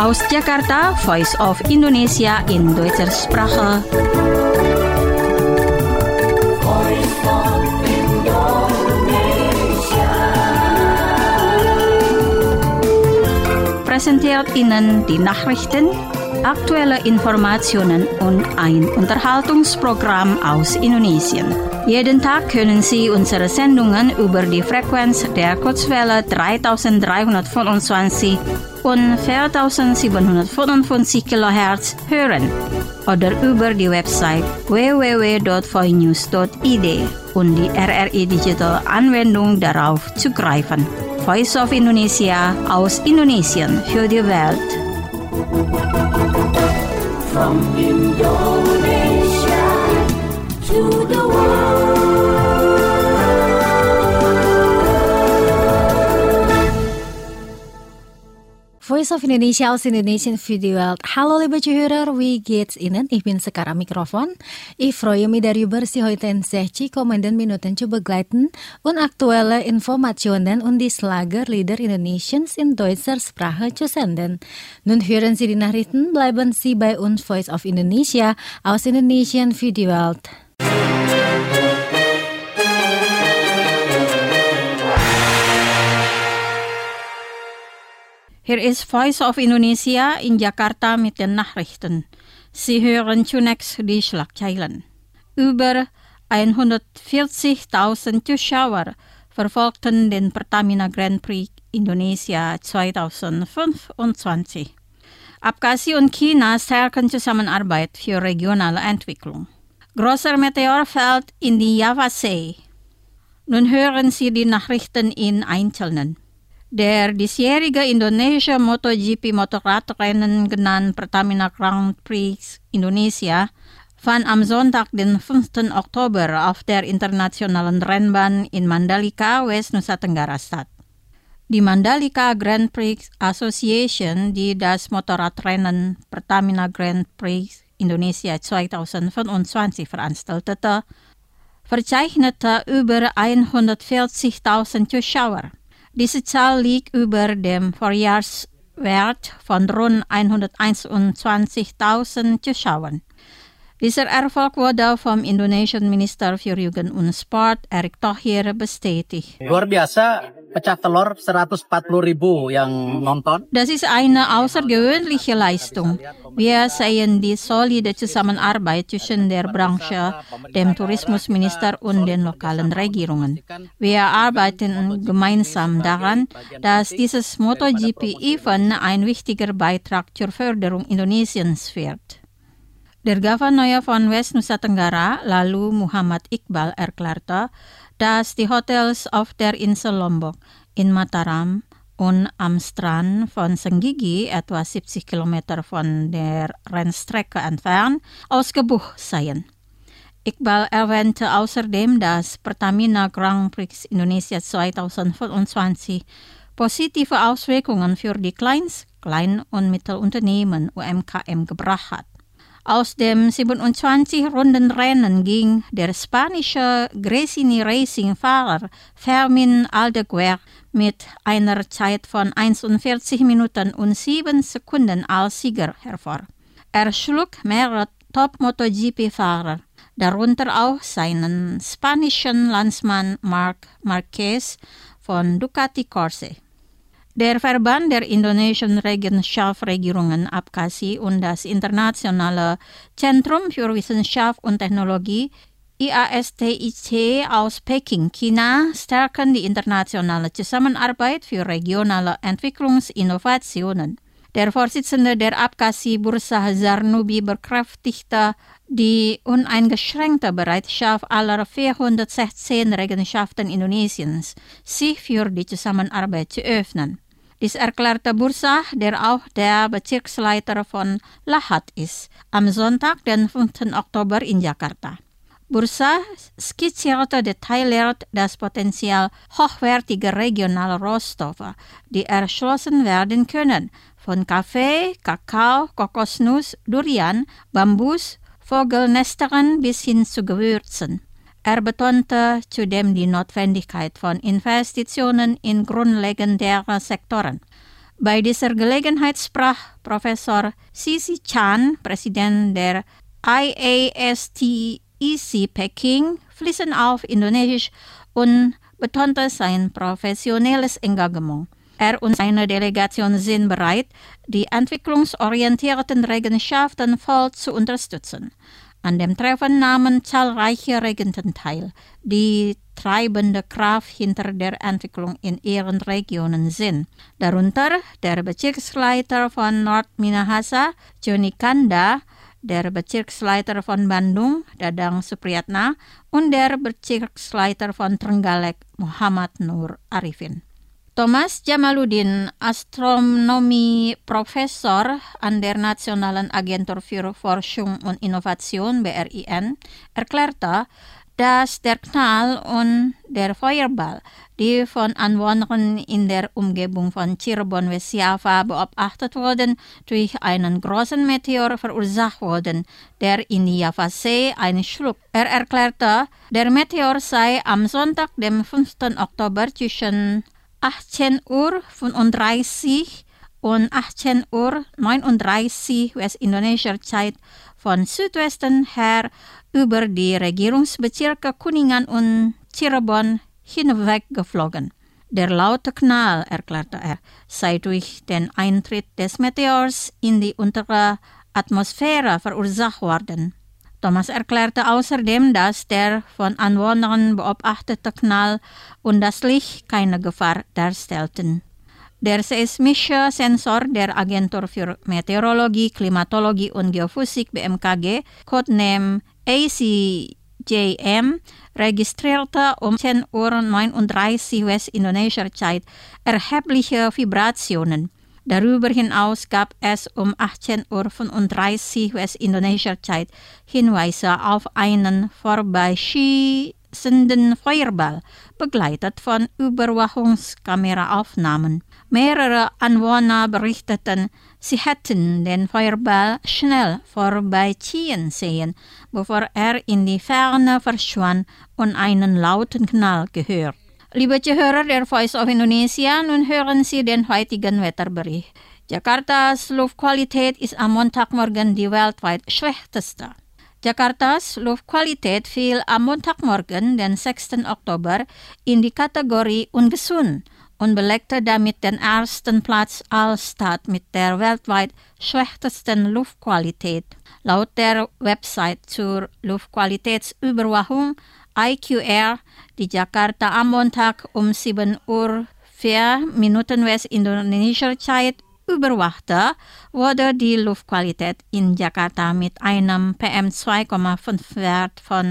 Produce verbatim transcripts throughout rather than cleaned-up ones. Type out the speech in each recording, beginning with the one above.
Aus Jakarta, Voice of Indonesia in Deutscher Sprache. Voice of Indonesia. Präsentiert Ihnen die Nachrichten, aktuelle Informationen und ein Unterhaltungsprogramm aus Indonesien. Jeden Tag können Sie unsere Sendungen über die Frequenz der Kurzwelle dreitausenddreihundertfünfundzwanzig und viertausendsiebenhundertfünfundfünfzig Kilohertz hören oder über die Website w w w punkt voinews punkt i d und die R R I Digital Anwendung darauf zugreifen. Voice of Indonesia aus Indonesien für die Welt. From Indonesia to the world. Voice of Indonesia aus Indonesien für die Welt. Hallo liebe Zuhörer, wie geht's Ihnen? Ich bin sekarang Mikrofon. Ich freue mich darüber, Sie heute in sechzig kommenden Minuten zu begleiten und aktuelle Informationen und die Schlagerlieder Indonesiens in deutscher Sprache zu senden. Nun hören Sie die Nachrichten, bleiben Sie bei uns Voice of Indonesia aus Indonesien für die Welt. Hier ist Voice of Indonesia in Jakarta mit den Nachrichten. Sie hören zunächst die Schlagzeilen. Über hundertvierzigtausend Zuschauer verfolgten den Pertamina Grand Prix Indonesia zweitausendfünfundzwanzig. Abkhazia und China stärken Zusammenarbeit für regionale Entwicklung. Großer Meteor fällt in die Javasee. Nun hören Sie die Nachrichten in Einzelnen. Der diesjährige Indonesia MotoGP Motorradrennen, genannt Pertamina Grand Prix Indonesia, fand am Sonntag, den fünften Oktober, auf der internationalen Rennbahn in Mandalika, West Nusa Tenggara statt. Die Mandalika Grand Prix Association, die das Motorradrennen Pertamina Grand Prix Indonesia zweitausendfünfundzwanzig veranstaltete, verzeichnete über hundertvierzigtausend Zuschauer. Diese Zahl liegt über dem Vorjahreswert von rund hunderteinundzwanzigtausend Zuschauern. Dieser Erfolg wurde vom indonesischen Minister für Jugend und Sport, Erick Thohir, bestätigt. Luar biasa, pecah telur seratus empat puluh ribu yang nonton. Das ist eine außergewöhnliche Leistung. Wir sehen die solide Zusammenarbeit zwischen der Branche, dem Tourismusminister und den lokalen Regierungen. Wir arbeiten gemeinsam daran, dass dieses MotoGP-Event ein wichtiger Beitrag zur Förderung Indonesiens wird. Der Gouverneur von West Nusa Tenggara, lalu Muhammad Iqbal, erklärte, dass die Hotels auf der Insel Lombok, in Mataram und am Strand von Senggigi, etwa siebzig Kilometer von der Rennstrecke entfernt, ausgebucht seien. Iqbal erwähnte außerdem, dass Pertamina Grand Prix Indonesia zweitausendfünfundzwanzig positive Auswirkungen für die Kleins-, Klein- und Mittelunternehmen U M K M gebracht hat. Aus dem siebenundzwanzig-Runden-Rennen ging der spanische Gresini Racing-Fahrer Fermín Aldeguer mit einer Zeit von einundvierzig Minuten und sieben Sekunden als Sieger hervor. Er schlug mehrere Top-MotoGP-Fahrer, darunter auch seinen spanischen Landsmann Marc Marquez von Ducati Corse. Der Verband der indonesischen Regierungsregierungen Abkhazia und das Internationale Zentrum für Wissenschaft und Technologie I A S T I C aus Peking, China, stärken die internationale Zusammenarbeit für regionale Entwicklungsinnovationen. Der Vorsitzende der Abkhazia-Bursa Zarnubi bekräftigte die uneingeschränkte Bereitschaft aller vierhundertsechzehn Regenschaften Indonesiens, sich für die Zusammenarbeit zu öffnen. Dies erklärte Bursa, der auch der Bezirksleiter von Lahat ist, am Sonntag, den fünften Oktober in Jakarta. Bursa skizzierte detailliert das Potenzial hochwertiger regionaler Rohstoffe, die erschlossen werden können, von Kaffee, Kakao, Kokosnuss, Durian, Bambus, Vogelnestern bis hin zu Gewürzen. Er betonte zudem die Notwendigkeit von Investitionen in grundlegende Sektoren. Bei dieser Gelegenheit sprach Professor Sisi Chan, Präsident der I A S T E C Peking, fließend auf Indonesisch und betonte sein professionelles Engagement. Er und seine Delegation sind bereit, die entwicklungsorientierten Regenschaften voll zu unterstützen. An dem Treffen nahmen zahlreiche Regenten teil, die treibende Kraft hinter der Entwicklung in ihren Regionen sind. Darunter der Bezirksleiter von Nord-Minahasa, Joni Kanda, der Bezirksleiter von Bandung, Dadang Supriyatna, und der Bezirksleiter von Trenggalek, Muhammad Nur Arifin. Thomas Jamaluddin, Astronomie-Professor an der Nationalen Agentur für Forschung und Innovation B R I N, erklärte, dass der Knall und der Feuerball, die von Anwohnern in der Umgebung von Cirebon West Java beobachtet wurden, durch einen großen Meteor verursacht wurden, der in die Javasee einschlug. Er erklärte, der Meteor sei am Sonntag, dem fünften Oktober zwischen achtzehn Uhr fünfunddreißig und achtzehn Uhr neununddreißig West-Indonesischer Zeit von Südwesten her über die Regierungsbezirke Kuningan und Cirebon hinweg geflogen. Der laute Knall, erklärte er, sei durch den Eintritt des Meteors in die untere Atmosphäre verursacht worden. Thomas erklärte außerdem, dass der von Anwohnern beobachtete Knall und das Licht keine Gefahr darstellten. Der seismische Sensor der Agentur für Meteorologie, Klimatologie und Geophysik B M K G, Codename A C J M, registrierte um zehn Uhr neununddreißig West-Indonesischer Zeit erhebliche Vibrationen. Darüber hinaus gab es um achtzehn Uhr fünfunddreißig West-Indonesischer Zeit Hinweise auf einen vorbeischießenden Feuerball, begleitet von Überwachungskameraaufnahmen. Mehrere Anwohner berichteten, sie hätten den Feuerball schnell vorbeiziehen sehen, bevor er in die Ferne verschwand und einen lauten Knall gehört. Liebe Zuhörer der Voice of Indonesia, nun hören Sie den heutigen Wetterbericht. Jakartas Luftqualität ist am Montagmorgen die weltweit schlechteste. Jakartas Luftqualität fiel am Montagmorgen, den sechsten Oktober, in die Kategorie ungesund und belegte damit den ersten Platz als Stadt mit der weltweit schlechtesten Luftqualität. Laut der Website zur Luftqualitätsüberwachung I Q R, die Jakarta am Montag um sieben Uhr vier Minuten West-Indonesischer Zeit überwachte, wurde die Luftqualität in Jakarta mit einem P M zwei Komma fünf Wert von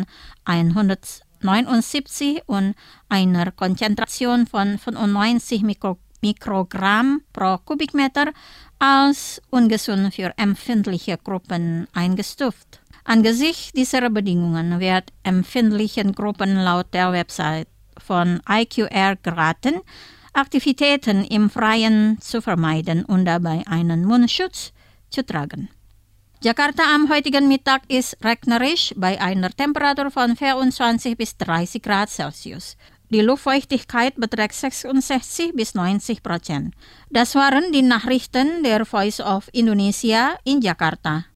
hundertneunundsiebzig und einer Konzentration von fünfundneunzig Mikro- Mikrogramm pro Kubikmeter als ungesund für empfindliche Gruppen eingestuft. Angesichts dieser Bedingungen wird empfindlichen Gruppen laut der Website von I Q R geraten, Aktivitäten im Freien zu vermeiden und dabei einen Mundschutz zu tragen. Jakarta am heutigen Mittag ist regnerisch bei einer Temperatur von vierundzwanzig bis dreißig Grad Celsius. Die Luftfeuchtigkeit beträgt sechsundsechzig bis neunzig Prozent. Das waren die Nachrichten der Voice of Indonesia in Jakarta.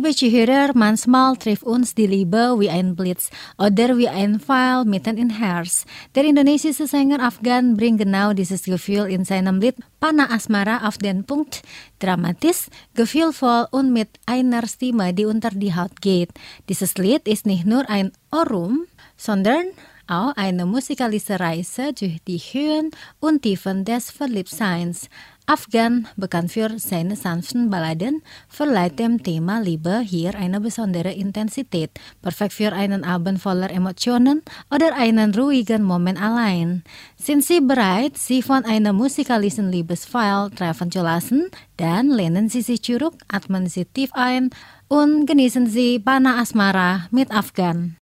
liebe Zuhörer, manchmal trifft uns die Liebe wie ein Blitz oder wie ein Pfeil mitten in Herz. Der indonesische Sänger Afgan bringt genau dieses Gefühl in seinem Lied Panah Asmara auf den Punkt. Dramatisch, gefühlvoll und mit einer Stimme, die unter die Haut geht. Dieses Lied ist nicht nur ein Ohrwurm, sondern auch eine musikalische Reise durch die Höhen und Tiefen des Verliebtseins. Afgan, bekannt für seine sanften Balladen, verleiht dem Thema Liebe hier eine besondere Intensität, perfekt für einen Abend voller Emotionen oder einen ruhigen Moment allein. Sind Sie bereit, sich von einem musikalischen Liebesfall treffen zu lassen? Dann lehnen Sie sich zurück, atmen Sie tief ein und genießen Sie Panah Asmara mit Afgan.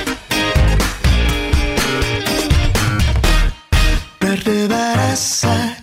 Berdebar rasa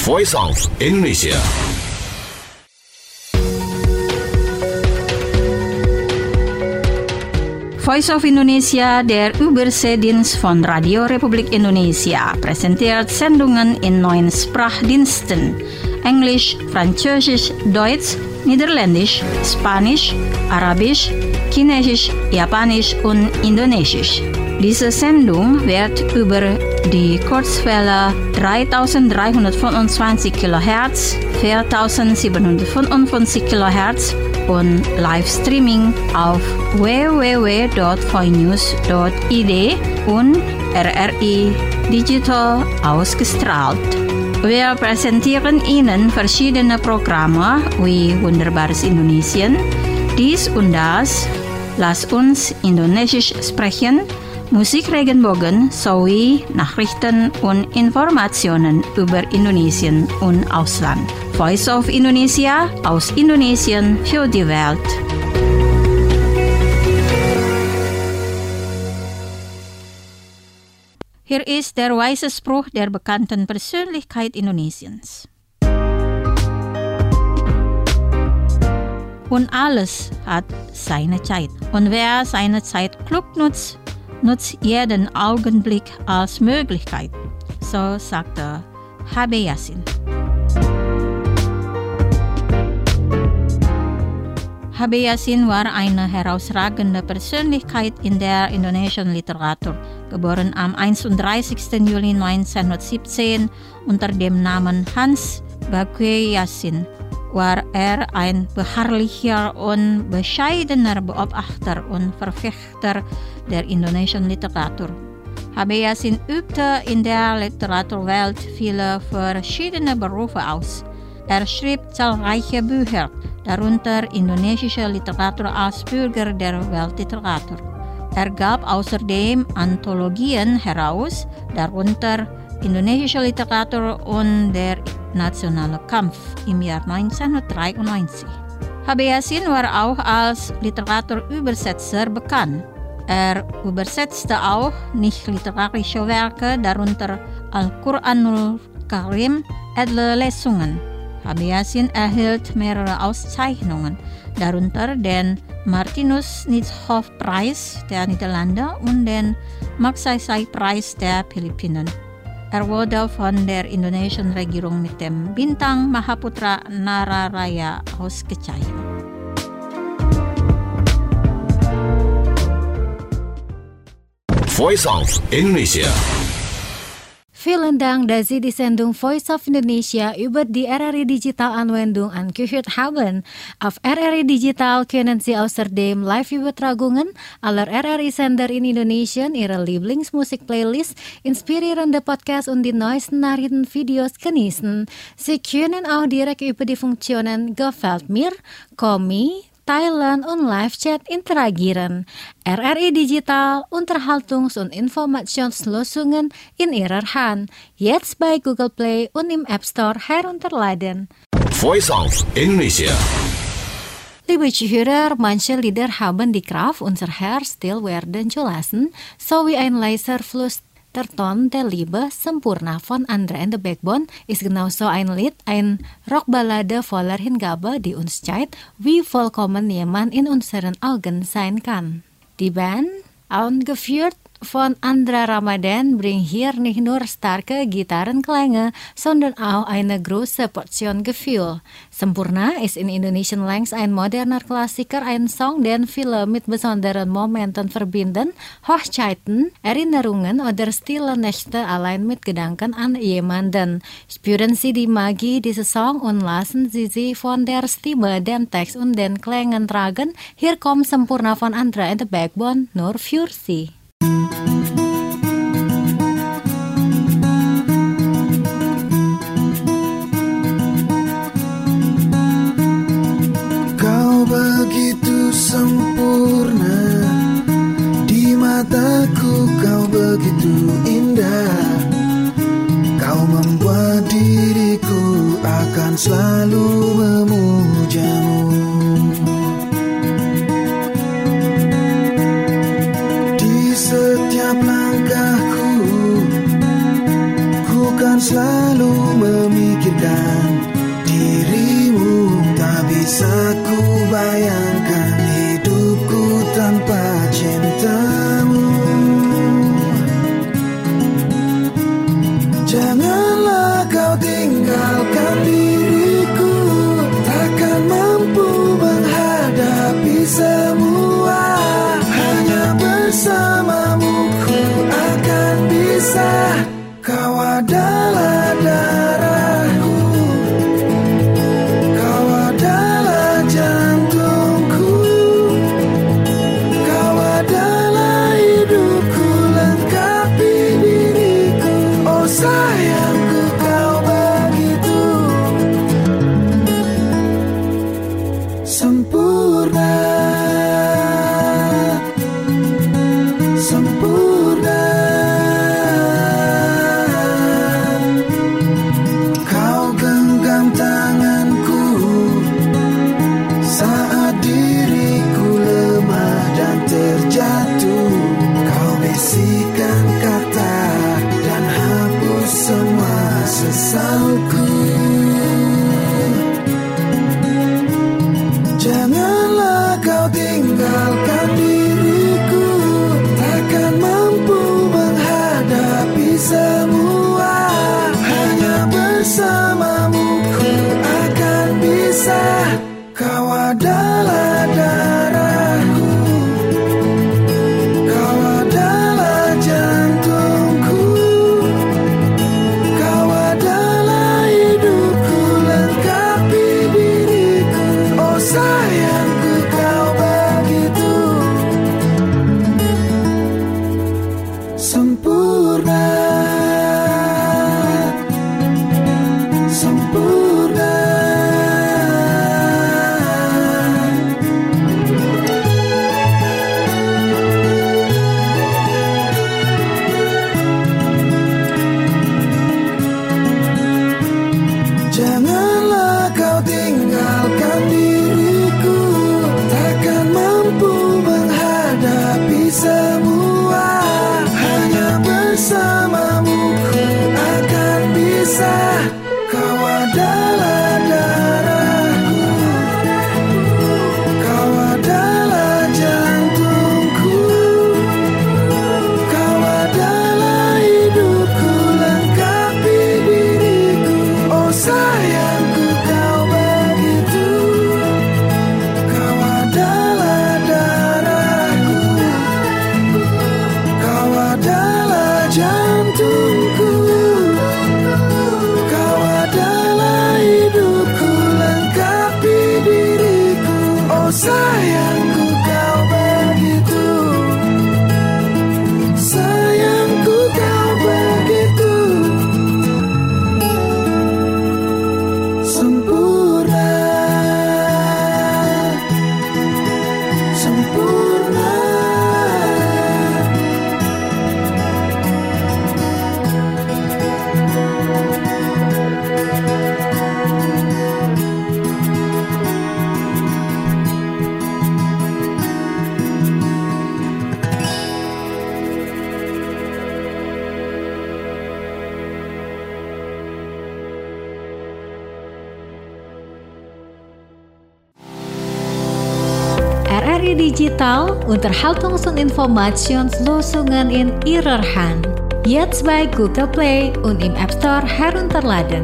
Voice of Indonesia. Voice of Indonesia, der Überseedienst von Radio Republik Indonesia, präsentiert Sendungen in neun Sprachdiensten: Englisch, Französisch, Deutsch, Niederländisch, Spanisch, Arabisch, Chinesisch, Japanisch und Indonesisch. Diese Sendung wird über die Kurzwelle dreitausenddreihundertfünfundzwanzig Kilohertz, viertausendsiebenhundertfünfundfünfzig Kilohertz und Livestreaming auf w w w punkt voinews punkt i d und R R I Digital ausgestrahlt. Wir präsentieren Ihnen verschiedene Programme wie Wunderbares Indonesien, dies und das, Lass uns Indonesisch sprechen, Musik Regenbogen sowie Nachrichten und Informationen über Indonesien und Ausland. Voice of Indonesia aus Indonesien für die Welt. Hier ist der weise Spruch der bekannten Persönlichkeit Indonesiens. Und alles hat seine Zeit. Und wer seine Zeit klug nutzt, nutzt jeden Augenblick als Möglichkeit. So sagte H B Yassin. H B Yassin war eine herausragende Persönlichkeit in der indonesischen Literatur. Geboren am einunddreißigsten Juli neunzehnhundertsiebzehn unter dem Namen Hans Bague Yassin, war er ein beharrlicher und bescheidener Beobachter und Verfechter der indonesischen Literatur. H B Yassin übte in der Literaturwelt viele verschiedene Berufe aus. Er schrieb zahlreiche Bücher, darunter indonesische Literatur als Bürger der Weltliteratur. Er gab außerdem Anthologien heraus, darunter Indonesische Literatur und der nationale Kampf im Jahr neunzehnhundertdreiundneunzig. H B Yassin war auch als Literaturübersetzer bekannt. Er übersetzte auch nicht literarische Werke, darunter Al-Quranul Karim, edle Lesungen. H B Yassin erhielt mehrere Auszeichnungen, darunter den Martinus-Nijhoff-Preis der Niederlande und den Magsaysay-Preis der Philippinen. Er wurde von der indonesischen Regierung mit dem Bintang Mahaputra Nararaya ausgezeichnet. Voice of Indonesia. Vielen Dank, dass Sie die Sendung Voice of Indonesia über die R R I Digital Anwendung angehört haben. Auf R R I Digital können Sie außerdem Live-Übertragungen aller R R I-Sender in Indonesien, Ihre Lieblingsmusik-Playlist, inspirierende Podcasts und die neuesten Nachrichtenvideos genießen. Sie können auch direkt über die Funktionen Gefällt mir, Komi, Thailand und Live-Chat interagieren. R R I Digital, Unterhaltungs- und Informationslösungen in Ihrer Hand. Jetzt bei Google Play und im App Store herunterladen. Voice of Indonesia. Liebe Zuhörer, manche Lieder haben die Kraft, unser Herz still werden zu lassen, so wie ein leiser Fluss der Ton der Liebe, Sempurna von Andra and the Backbone ist genauso ein Lied, ein Rockballade voller Hingabe, die uns zeigt, wie vollkommen jemand in unseren Augen sein kann. Die Band, angeführt von Andra Ramadan, bringt hier nicht nur starke Gitarrenklänge, sondern auch eine große Portion Gefühl. Sempurna ist in Indonesian längst ein moderner Klassiker, ein Song, den viele mit besonderen Momenten verbinden, Hochzeiten, Erinnerungen oder stille Nächte allein mit Gedanken an jemanden. Spüren Sie die Magie dieses Song und lassen Sie sie von der Stimme, dem Text und den Klängen tragen. Hier kommt Sempurna von Andra and the Backbone, nur für Sie. Kau begitu sempurna, di mataku kau begitu indah. Kau membuat diriku akan selalu memujamu. Setiap langkahku, ku kan selalu memikirkan semua. Hanya bersamamu ku akan bisa. Kau adalah darahku, kau adalah jantungku, kau adalah hidupku, lengkapi diriku. Oh sayangku kau begitu. Kau adalah darahku, kau adalah jantungku, kau adalah hidupku, lengkapi diriku. Oh sayangku kau begitu. Sayangku kau begitu. Sempurna, sempurna. R R I Digital Unterhaltungsinformationslösungen in Ihrer Hand. Jetzt bei Google Play und im App Store herunterladen.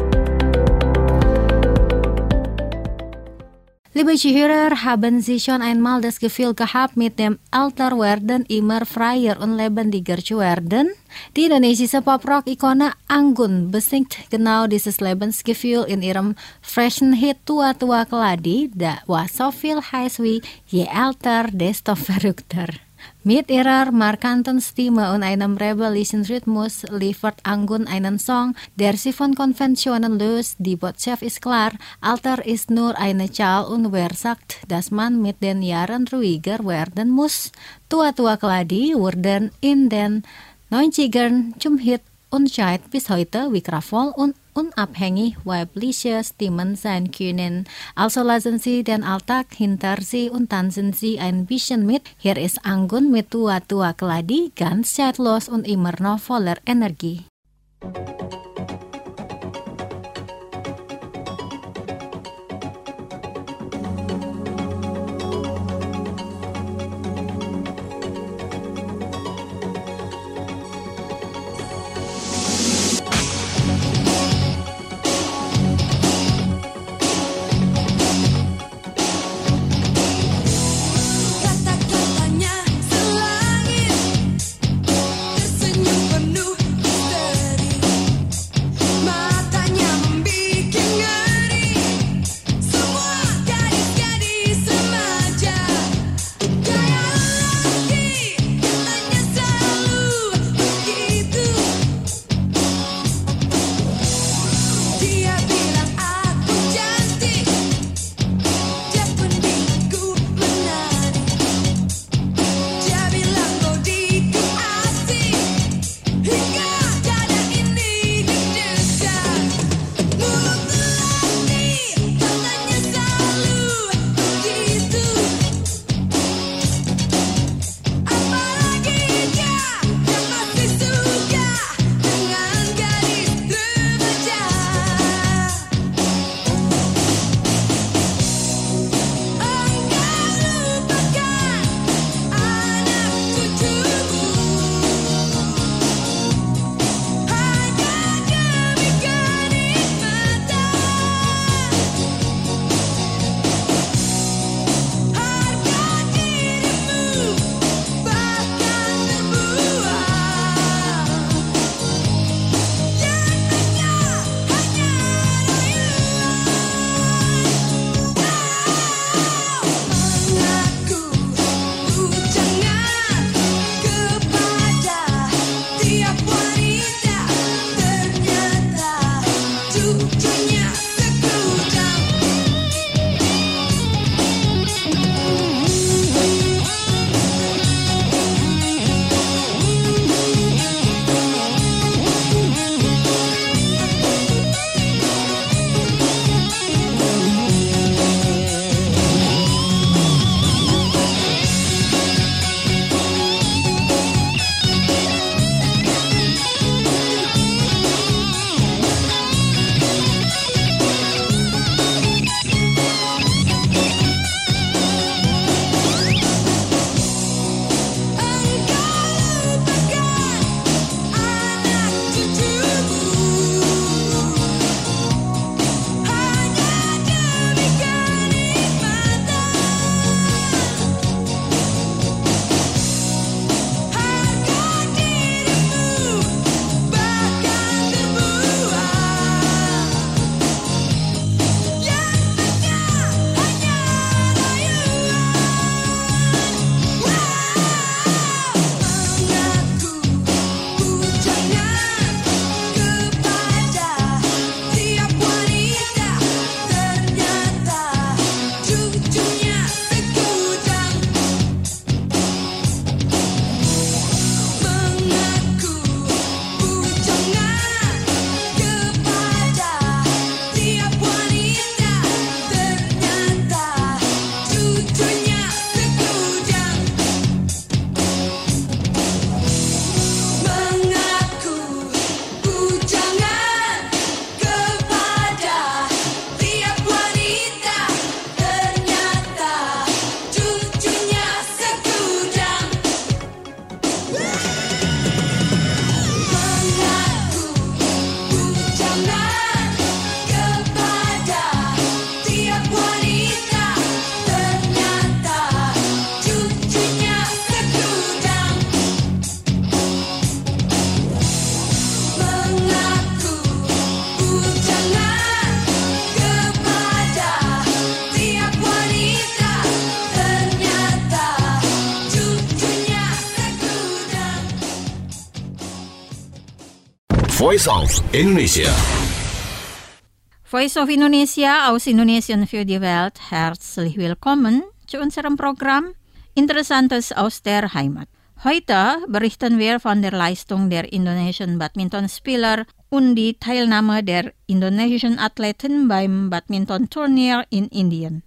Liebe Zuhörer, haben Sie schon einmal das Gefühl gehabt, mit dem älter werden immer freier und lebendiger zu werden? Die indonesische Pop-Rock-Ikone Anggun besingt genau dieses Lebensgefühl in ihrem freshen Hit Tua Tua Keladi, da war so viel heiß wie je älter, desto verrückter. Mit ihrer markanten Stimme und einem rebellischen Rhythmus liefert Anggun einen Song, der sie von Konventionen löst. Die Botschaft ist klar, Alter ist nur eine Zahl und wer sagt, dass man mit den Jahren ruhiger werden muss? Tua Tua Keladi wurden in den neunzigern zum Hit und scheint bis heute wie kraftvoll und unabhängig weibliche Stimmen sein können. Also lassen Sie den Alltag hinter Sie und tanzen Sie ein bisschen mit. Hier ist Anggun mit Tua Tua Keladi, ganz zeitlos und immer noch voller Energie. Kata-katanya selangit, tersenyum penuh misteri. Voice of Indonesia. Voice of Indonesia aus Indonesien für die Welt. Herzlich willkommen zu unserem Programm Interessantes aus der Heimat. Heute berichten wir von der Leistung der indonesischen Badmintonspieler und die Teilnahme der indonesischen Athleten beim Badmintonturnier in Indien.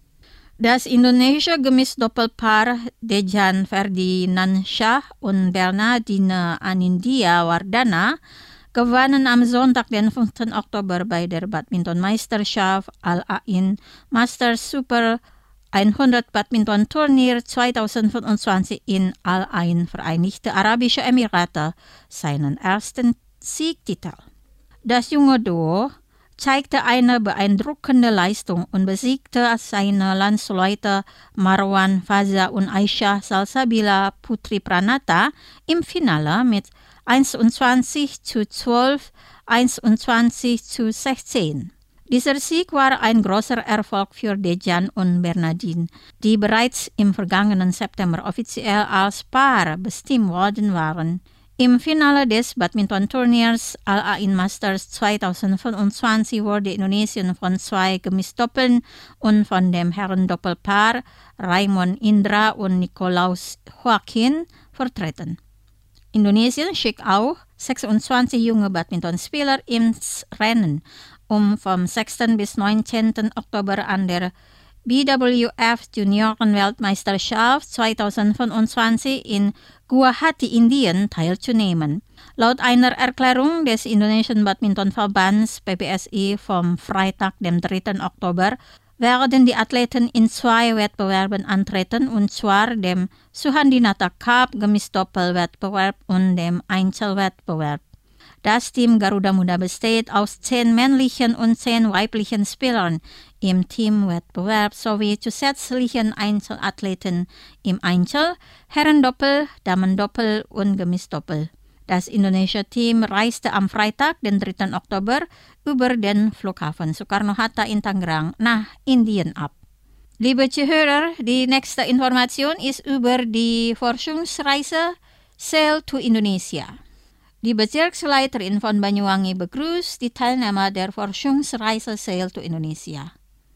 Das indonesische Gemisdoppelpaar Dejan Ferdinandsyah und Bernardine Anindya Wardana gewannen am Sonntag, den fünften Oktober, bei der Badmintonmeisterschaft Al-Ain Masters Super hundert Badmintonturnier zweitausendfünfundzwanzig in Al-Ain, Vereinigte Arabische Emirate, seinen ersten Siegtitel. Das junge Duo zeigte eine beeindruckende Leistung und besiegte seine Landsleute Marwan Faza und Aisyah Salsabila Putri Pranata im Finale mit einundzwanzig zu zwölf, einundzwanzig zu sechzehn. Dieser Sieg war ein großer Erfolg für Dejan und Bernardine, die bereits im vergangenen September offiziell als Paar bestimmt worden waren. Im Finale des Badmintonturniers Al-Ain Masters zweitausendfünfundzwanzig wurde Indonesien von zwei Gemisdoppeln und von dem Herrendoppelpaar Raymond Indra und Nikolaus Joaquin vertreten. Indonesien schickt auch sechsundzwanzig junge Badmintonspieler ins Rennen, um vom sechsten bis neunzehnten Oktober an der B W F Junioren-Weltmeisterschaft zweitausendfünfundzwanzig in Guwahati, Indien, teilzunehmen. Laut einer Erklärung des Indonesischen Badmintonverbands P B S I vom Freitag, dem dritten Oktober, werden die Athleten in zwei Wettbewerben antreten, und zwar dem Suhandinata Cup Gemisdoppelwettbewerb und dem Einzelwettbewerb. Das Team Garuda Muda besteht aus zehn männlichen und zehn weiblichen Spielern im Teamwettbewerb sowie zusätzlichen Einzelathleten im Einzel, Herrendoppel, Damendoppel und Gemisdoppel. Das indonesische Team reiste am Freitag, den dritten Oktober, über den Flughafen Soekarno-Hatta in Tangerang nach Indien ab. Liebe Zuhörer, die nächste Information ist über die Forschungsreise Sail to Indonesia. Die Bezirksleiterin von Banyuwangi begrüßt die Teilnehmer der Forschungsreise Sail to Indonesia.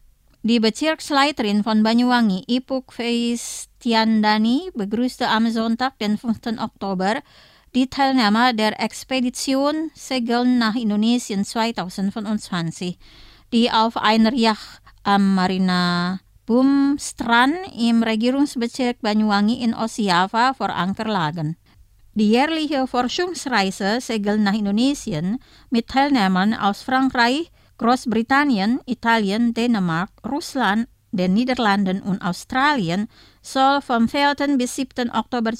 Die Bezirksleiterin von Banyuwangi, Ipuk Feistiandani, begrüßte am Sonntag, den fünften Oktober, die Teilnehmer der Expedition Segeln nach Indonesien zweitausendfünfundzwanzig, die auf einer Yacht am Marina Boom Strand im Regierungsbezirk Banyuwangi in Ostjava vor Anker lagen. Die jährliche Forschungsreise Segeln nach Indonesien mit Teilnehmern aus Frankreich, Großbritannien, Italien, Dänemark, Russland, den Niederlanden und Australien soll vom vierten bis siebten Oktober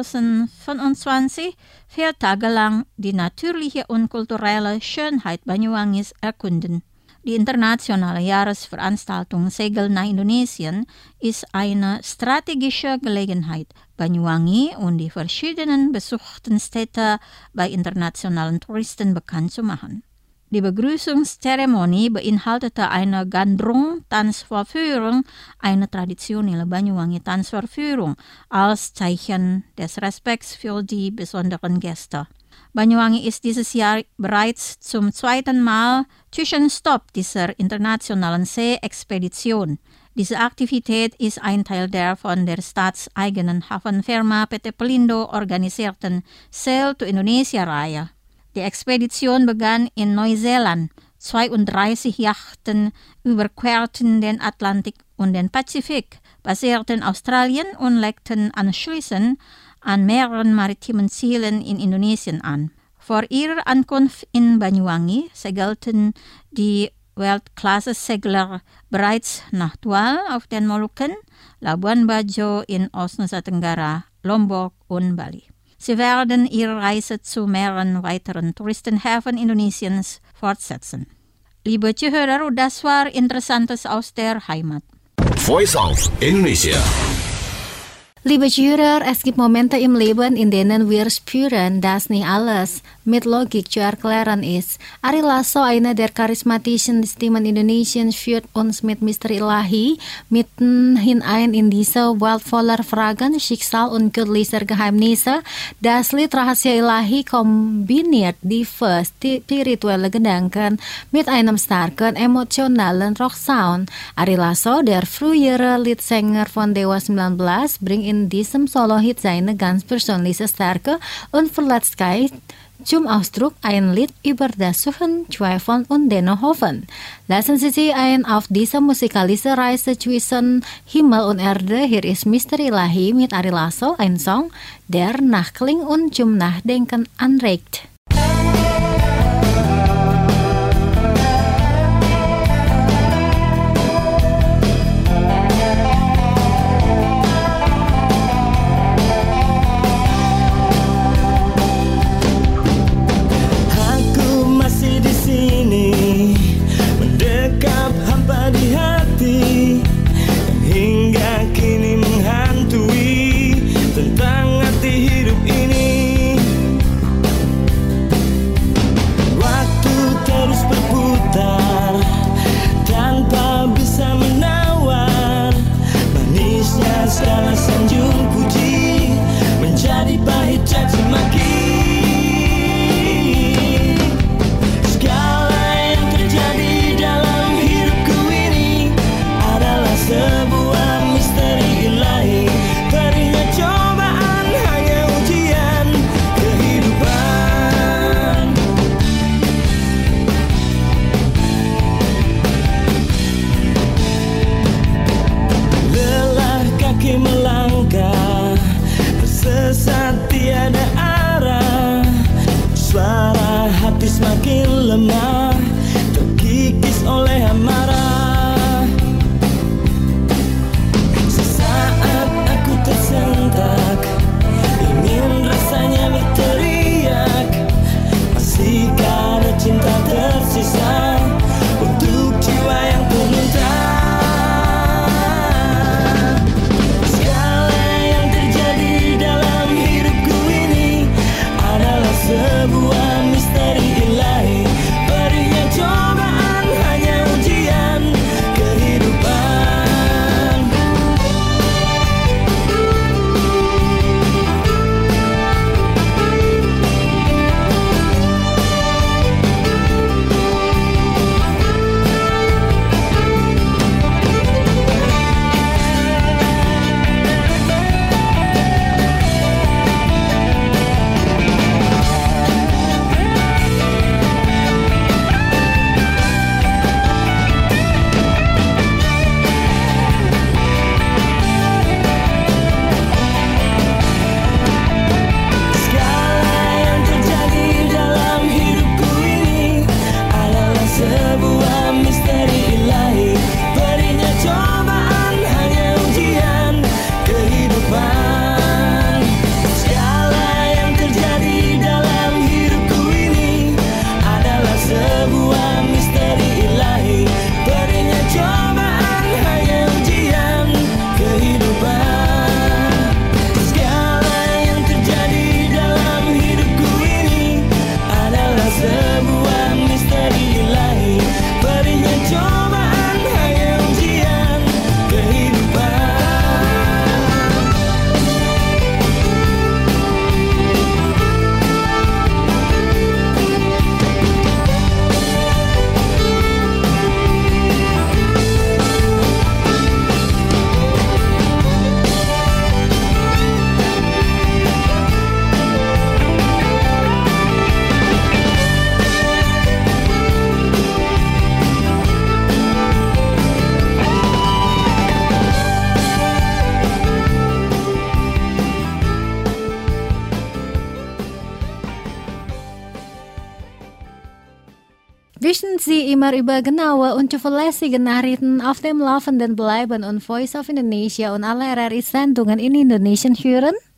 zweitausendfünfundzwanzig vier Tage lang die natürliche und kulturelle Schönheit Banyuwangis erkunden. Die internationale Jahresveranstaltung Segeln nach Indonesien ist eine strategische Gelegenheit, Banyuwangi und die verschiedenen besuchten Städte bei internationalen Touristen bekannt zu machen. Die Begrüßungszeremonie beinhaltete eine Gandrung-Tanzvorführung, eine traditionelle Banyuwangi-Tanzvorführung, als Zeichen des Respekts für die besonderen Gäste. Banyuwangi ist dieses Jahr bereits zum zweiten Mal Zwischenstopp dieser internationalen See-Expedition. Diese Aktivität ist ein Teil der von der staatseigenen Hafenfirma P T Pelindo organisierten Sail to Indonesia-Reihe. Die Expedition begann in Neuseeland. zweiunddreißig Yachten überquerten den Atlantik und den Pazifik, passierten Australien und legten anschließend an mehreren maritimen Zielen in Indonesien an. Vor ihrer Ankunft in Banyuwangi segelten die Weltklasse-Segler bereits nach Tual auf den Molukken, Labuan Bajo in Ostnusa Tenggara, Lombok und Bali. Sie werden ihre Reise zu mehreren weiteren Touristenhäfen Indonesiens fortsetzen. Liebe Zuhörer, das war Interessantes aus der Heimat. Voice of Indonesia. Liebe Zuhörer, es gibt Momente im Leben, in denen wir spüren, dass nicht alles mit Logik zu erklären ist. Ari Lasso, einer der charismatischen Stimmen Indonesiens, führt uns mit Misteri Ilahi mitten hinein in diese Welt voller Fragen, Schicksal und göttlicher Geheimnisse. Das Lied Rahasia Ilahi kombiniert diverse spirituelle Gedanken mit einem starken emotionalen Rocksound. Ari Lasso, der frühere Leadsänger von Dewa sembilan belas, bringt in diesem Solo-Hit seine ganz persönliche Stärke und Verletztheit zum Ausdruck, ein Lied über das Suchen, Zweifeln und dennoch Hoffen. Lassen Sie sich ein auf diese musikalische Reise zwischen Himmel und Erde. Hier ist Misteri Ilahi mit Ari Lasso, ein Song, der Nachkling und zum Nachdenken anregt. Wischen Sie immer über genaue und zuverlässige Nachrichten auf dem Laufenden bleiben und Voice of Indonesia und alle R R I-Sendungen in Indonesian hören?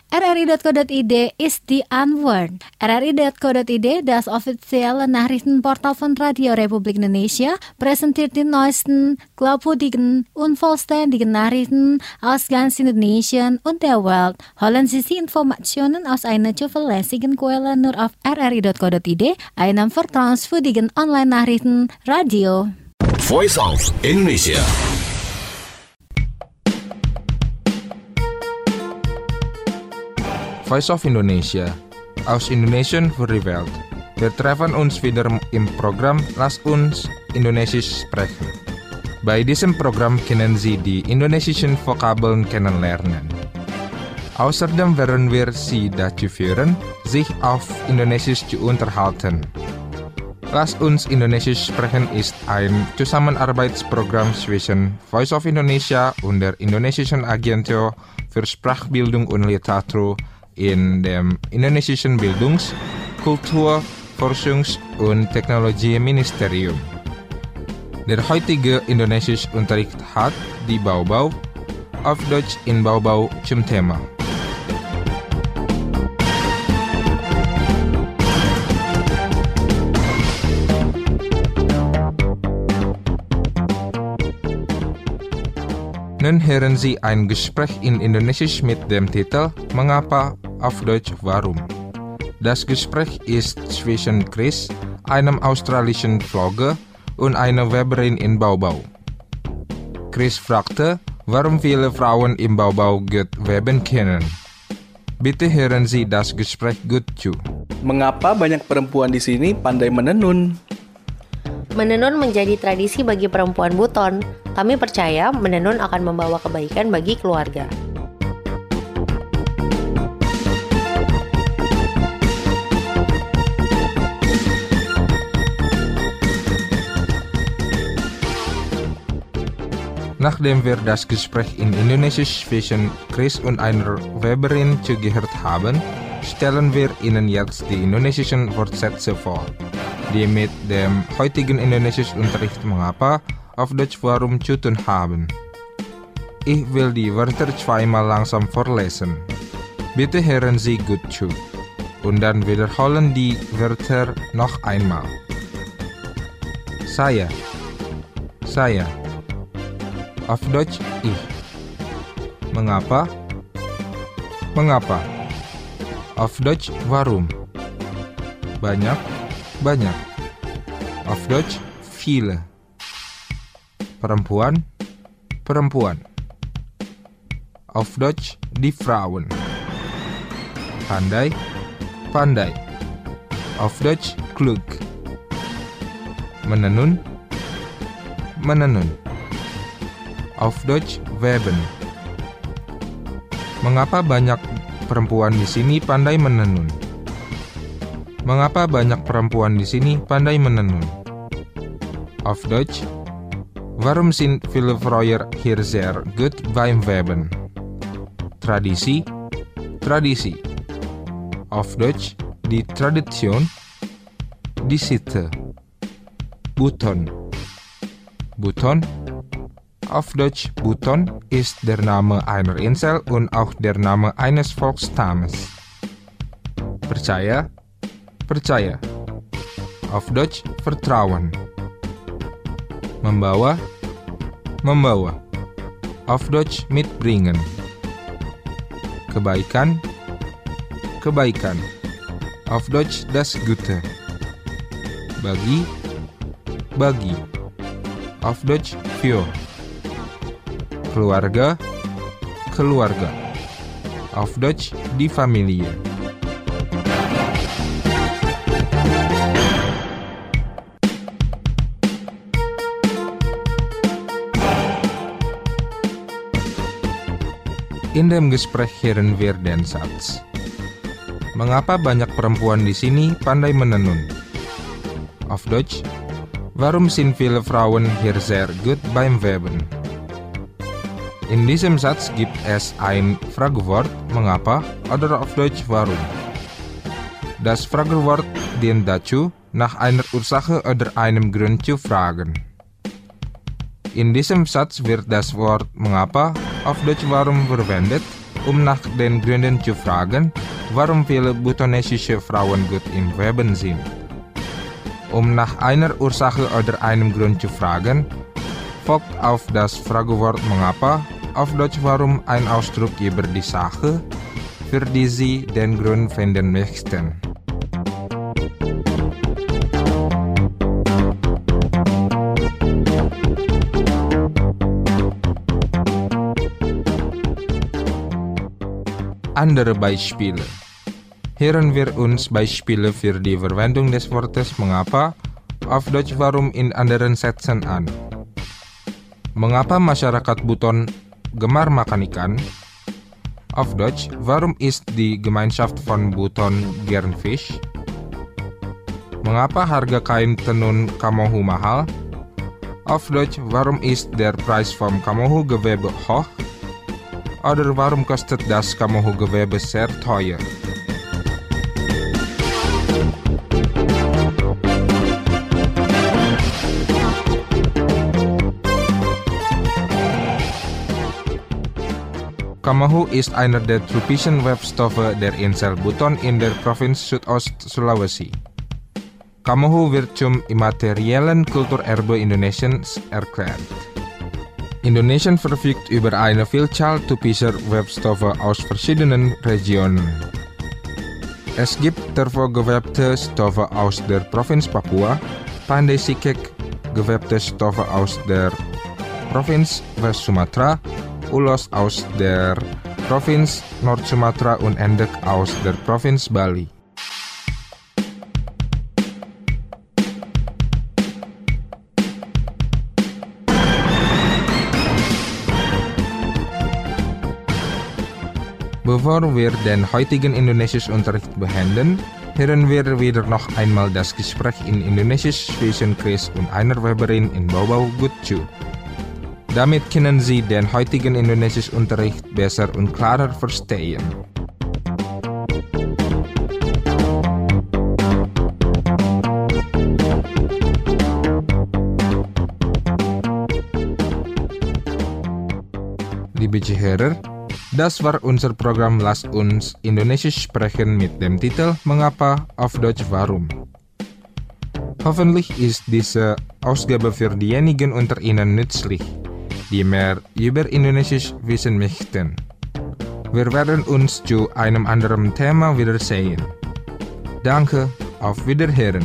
R R I dot co dot I D is the Antwoord. R R I dot co dot I D, das officiële nachrichtenportaal van Radio Republik Indonesia, presenteert die neuesten, glaubwürdigen und vollständigen Nachrichten aus ganz Indonesien und der Welt. Holen Sie die Informationen aus einer zuverlässigen Quelle nur auf R R I dot co dot I D, einem vertrauenswürdigen Online-Nachrichten-Radio. Voice of Indonesia. Voice of Indonesia, aus Indonesian voor de wereld. We treffen ons weer im Programm Lass uns Indonesisch sprechen. Bei diesem Programm können Sie die indonesischen Vokabeln kennenlernen. Außerdem werden wir Sie dazu führen, sich auf Indonesisch zu unterhalten. Lass uns Indonesisch sprechen ist ein Zusammenarbeitsprogramm zwischen Voice of Indonesia und der Indonesischen Agentur für Sprachbildung und Literatur in dem indonesischen Bildungs-, Kultur-, Forschungs- und Technologieministerium. Der heutige Indonesischunterricht hat die Baubau auf Deutsch in Baubau zum Thema. Nun hören Sie ein Gespräch in Indonesisch mit dem Titel Mengapa, auf Deutsch Warum. Das Gespräch ist zwischen Chris, einem australischen Vlogger, und einer Weberin in Baubau. Chris fragte, warum viele Frauen im Baubau gut weben können. Bitte hören Sie das Gespräch gut zu. Mengapa banyak perempuan di sini pandai menenun? Menenun menjadi tradisi bagi perempuan Buton. Kami percaya menenun akan membawa kebaikan bagi keluarga. Nachdem wir das Gespräch in Indonesisch zwischen Chris und einer Weberin zugehört haben, stellen wir Ihnen jetzt die indonesischen Wortsätze vor, die mit dem heutigen Indonesischunterricht Mengapa, auf Deutsch Warum zu tun haben. Ich will die Wörter zweimal langsam vorlesen. Bitte hören Sie gut zu. Und dann wiederholen die Wörter noch einmal. Saya, saya. Auf Deutsch ich. Mengapa? Mengapa? Auf Deutsch warum? Banyak, banyak. Auf Deutsch viele. Perempuan, perempuan. Auf Deutsch die Frauen. Pandai, pandai. Auf Deutsch klug. Menenun, menenun. Auf Deutsch weben. Mengapa banyak perempuan di sini pandai menenun? Mengapa banyak perempuan di sini pandai menenun? Auf Deutsch, warum sind viele Frauen hier sehr gut beim Weben? Tradisi, tradisi. Auf Deutsch, die Tradition, die Sitte. Buton, Buton. Auf Deutsch Buton ist der Name einer Insel und auch der Name eines Volksstammes. Percaya, percaya. Auf Deutsch Vertrauen. Membawa, membawa. Auf Deutsch mitbringen. Kebaikan, kebaikan. Auf Deutsch das Gute. Bagi, bagi. Auf Deutsch für. Keluarga, keluarga. Auf Deutsch die Familie. In dem Gespräch hören wir den Satz. Mengapa banyak perempuan di sini pandai menenun? Auf Deutsch, warum sind viele Frauen hier sehr gut beim Weben? In diesem Satz gibt es ein Fragewort mengapa oder auf Deutsch warum. Das Fragewort dient dazu, nach einer Ursache oder einem Grund zu fragen. In diesem Satz wird das Wort mengapa auf Deutsch warum verwendet, um nach den Gründen zu fragen, warum viele butonesische Frauen gut im Weben sind. Um nach einer Ursache oder einem Grund zu fragen, folgt auf das Fragewort mengapa, auf Deutsch warum, ein Ausdruck über die Sache, für die Sie den Grund finden möchten. Andere Beispiele. Hören wir uns Beispiele für die Verwendung des Wortes mengapa, auf Deutsch warum in anderen Sätzen an. Mengapa masyarakat Buton gemar makan ikan? Auf Deutsch, warum isst die Gemeinschaft von Buton gern Fisch? Mengapa harga kain tenun Kamohu mahal? Auf Deutsch, warum ist der Preis vom Kamohu-Gewebe hoch? Oder warum kostet das Kamohu-Gewebe sehr teuer? Kamohu ist einer der typischen Webstoffe der Insel Buton in der Provinz Südost-Sulawesi. Kamohu wird zum immateriellen Kulturerbe Indonesiens erklärt. Indonesien verfügt über eine Vielzahl typischer Webstoffe aus verschiedenen Regionen. Es gibt tervogewebte Stoffe aus der Provinz Papua, Pandai Sike gewebte Stoffe aus der Provinz West Sumatra, Ulos aus der Provinz Nord-Sumatra und Endek aus der Provinz Bali. Bevor wir den heutigen Indonesischunterricht beenden, hören wir wieder noch einmal das Gespräch in Indonesisch zwischen Chris und einer Weberin in Bau-Bau Gutju. Damit können Sie den heutigen Indonesischunterricht besser und klarer verstehen. Liebe Zuhörer, das war unser Programm Lass uns Indonesisch sprechen mit dem Titel Mengapa, auf Deutsch warum. Hoffentlich ist diese Ausgabe für diejenigen unter Ihnen nützlich, die mehr über Indonesisch wissen möchten. Wir werden uns zu einem anderen Thema wiedersehen. Danke, auf Wiederhören.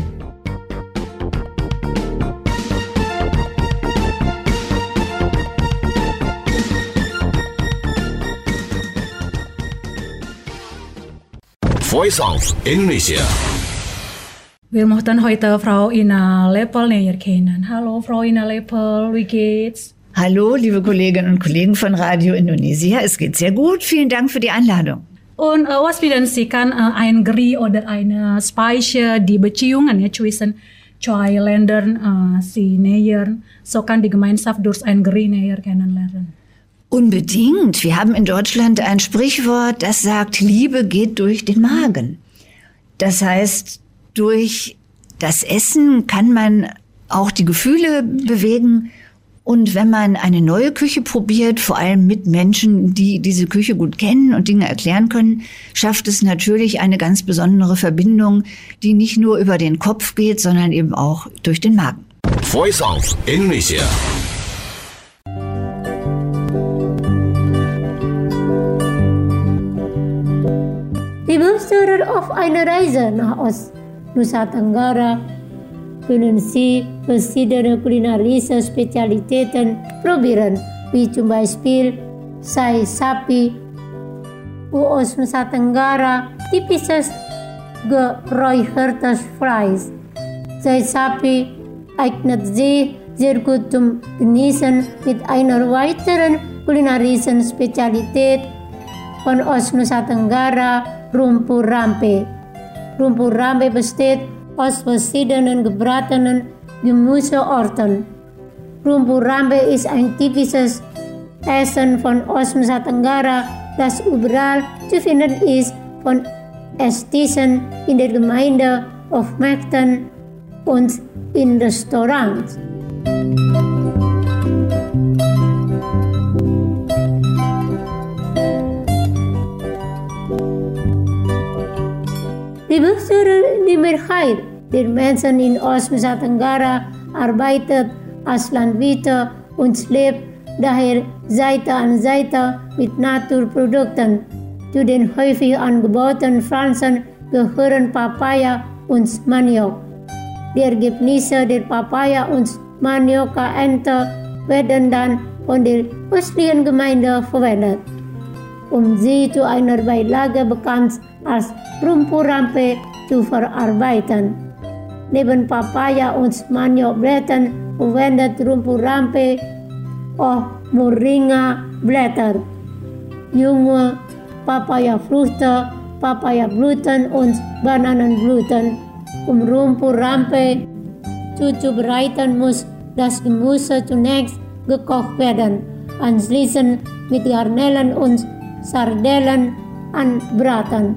Voice of Indonesia. Wir möchten heute Frau Ina Lepel näher kennen. Hallo Frau Ina Lepel, wie geht's? Hallo liebe Kolleginnen und Kollegen von Radio Indonesia, es geht sehr gut, vielen Dank für die Einladung. Und uh, was finden Sie, kann uh, ein Grie oder eine Speise die Beziehungen ja, zwischen zwei Ländern uh, sie nähern, so kann die Gemeinschaft durch ein Grie näher kennenlernen? Unbedingt. Wir haben in Deutschland ein Sprichwort, das sagt, Liebe geht durch den Magen. Das heißt, durch das Essen kann man auch die Gefühle bewegen. Und wenn man eine neue Küche probiert, vor allem mit Menschen, die diese Küche gut kennen und Dinge erklären können, schafft es natürlich eine ganz besondere Verbindung, die nicht nur über den Kopf geht, sondern eben auch durch den Magen. Voice of Indonesia. Liebe Hörer, auf einer Reise nach Ost Nusa Tenggara können Sie verschiedene kulinarische Spezialitäten probieren, wie zum Beispiel Sai Sapi, Uos Nusa Tenggara, typisches geräuchertes Fleisch. Sai Sapi eignet sich sehr gut zum Genießen mit einer weiteren kulinarischen Spezialität von Ost Nusa Tenggara, Rumpur Rampe. Rumpur Rampe besteht aus verschiedenen gebratenen Gemüsearten. Rumpur Rampe ist ein typisches Essen von Ost Nusa Tenggara, das überall zu finden ist, von Esstischen in der Gemeinde, auf Märkten und in Restaurants. Liebe Zuhörer, die Mehrheit der Menschen in Ostnusa Tenggara arbeitet als Landwirte und lebt daher Seite an Seite mit Naturprodukten. Zu den häufig angebauten Pflanzen gehören Papaya und Maniok. Die Ergebnisse der Papaya und Manioka-Ernte werden dann von der östlichen Gemeinde verwendet, um sie zu einer Beilage bekannt als Rumpurampe zu verarbeiten. Neben Papaya und Maniokblättern verwendet Rumpurampe auch Moringa-Blätter, junge Papaya-Früchte, Papaya-Blüten und Bananenblüten. Um Rumpurampe zuzubereiten, muss das Gemüse zunächst gekocht werden, anschließend mit Garnelen und Sardellen anbraten.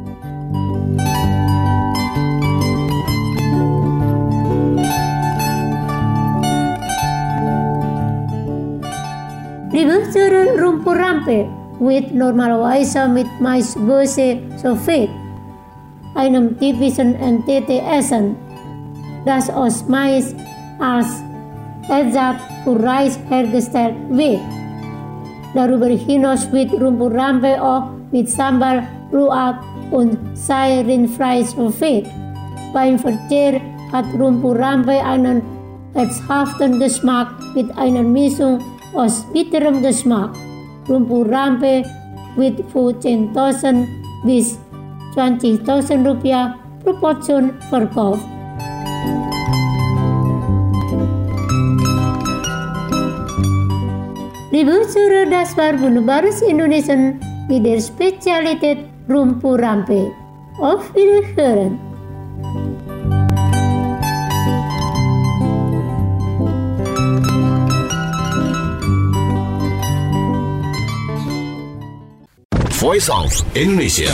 Liebe Zuhörer, Rumpurampe wird normalerweise mit Maisböse Sulfat, einem typischen N T T-Essen, das aus Mais als Ersatz für Reis hergestellt wird. Darüber hinaus wird Rumpurampe auch mit Sambal, Luwak und Sairinfleischsulfat. Beim Verzehr hat Rumpurampe einen herzhaften Geschmack mit einer Mischung aus bitterem Geschmack. Rumpurampe wird für zehntausend bis zwanzigtausend Rupiah pro Portion verkauft. Liebe Zuhörer, das war Wunderbares Indonesien mit der Spezialität Rumpurampe. Auf Wiederhören! Voice of Indonesia.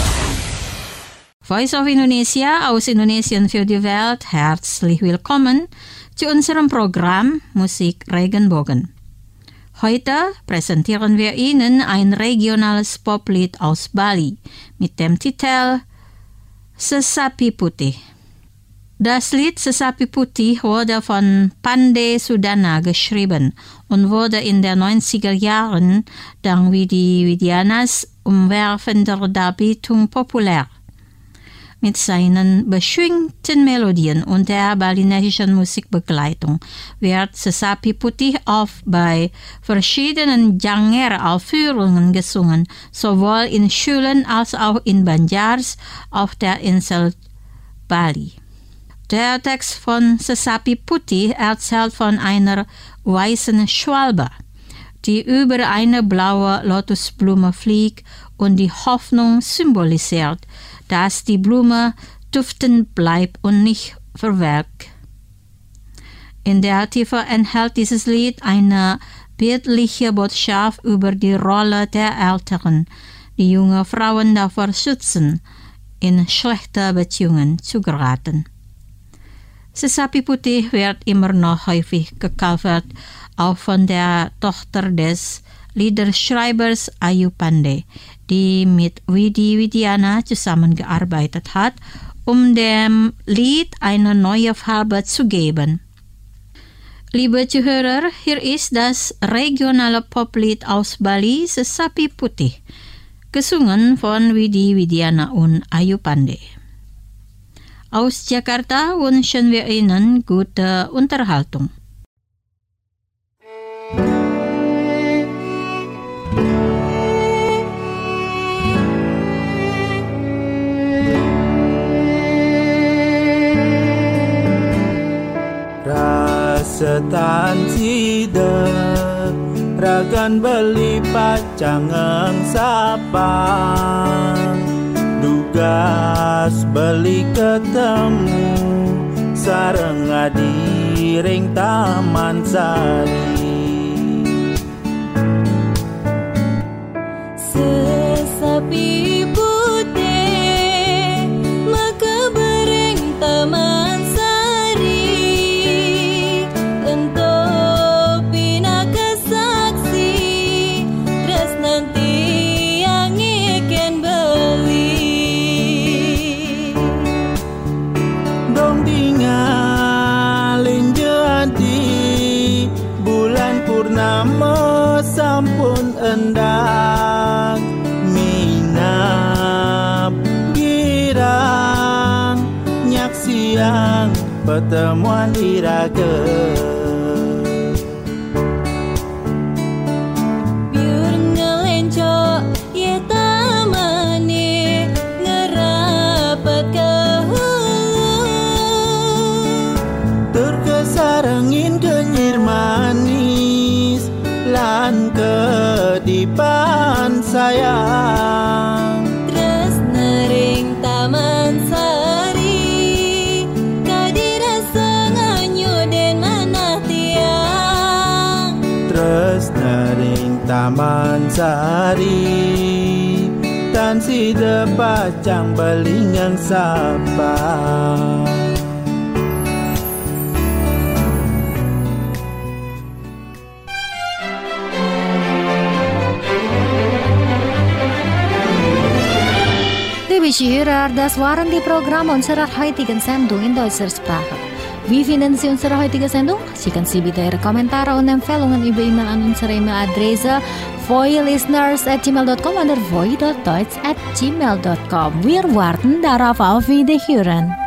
Voice of Indonesia aus Indonesien für die Welt. Herzlich willkommen zu unserem Programm Musik Regenbogen. Heute präsentieren wir Ihnen ein regionales Poplied aus Bali mit dem Titel Sesapi Putih. Das Lied Sesapi Putih wurde von Pandey Sudana geschrieben und wurde in den neunziger Jahren dank Widi Widianas umwerfender Darbietung populär. Mit seinen beschwingten Melodien und der balinesischen Musikbegleitung wird Sesapi Putih oft bei verschiedenen Genre-Aufführungen gesungen, sowohl in Schulen als auch in Banjars auf der Insel Bali. Der Text von Sesapi Putih erzählt von einer weißen Schwalbe, die über eine blaue Lotusblume fliegt und die Hoffnung symbolisiert, dass die Blume duftend bleibt und nicht verwelkt. In der Tiefe enthält dieses Lied eine bildliche Botschaft über die Rolle der Älteren, die junge Frauen davor schützen, in schlechte Beziehungen zu geraten. Sesapi Putih wird immer noch häufig gecovert, auch von der Tochter des Liederschreibers Ayu Pandey, die mit Widi Widiana zusammengearbeitet hat, um dem Lied eine neue Farbe zu geben. Liebe Zuhörer, hier ist das regionale Poplied aus Bali, Sesapi Putih, gesungen von Widi Widiana und Ayu Pandey. Aus Jakarta wünschen wir Ihnen gute Unterhaltung. Setan sidak ragan beli pacangang sapang dugas beli ketemu sareng ngadi ring taman sari Sesapi putih maka bereng taman nanti yang ikan beli rendah minap girang nyak siang pertemuan iraga biur ngelenco ye tamane ngerapat ke terkesarengin kenyir manis lan kedipan sayang terus nering taman sari kadirasa nganyu den manah tiang terus nering taman sari tan si depacang belingang sabah Liebe Zuhörer, das waren die Programme unserer heutigen Sendung in deutscher Sprache. Wie finden Sie unsere heutige Sendung? Schicken Sie bitte Ihre Kommentare und Empfehlungen über E-Mail an unsere E-Mail-Adresse voilisteners at gmail dot com oder voi dot deutsch at gmail dot com. Wir warten darauf auf Wiederhören.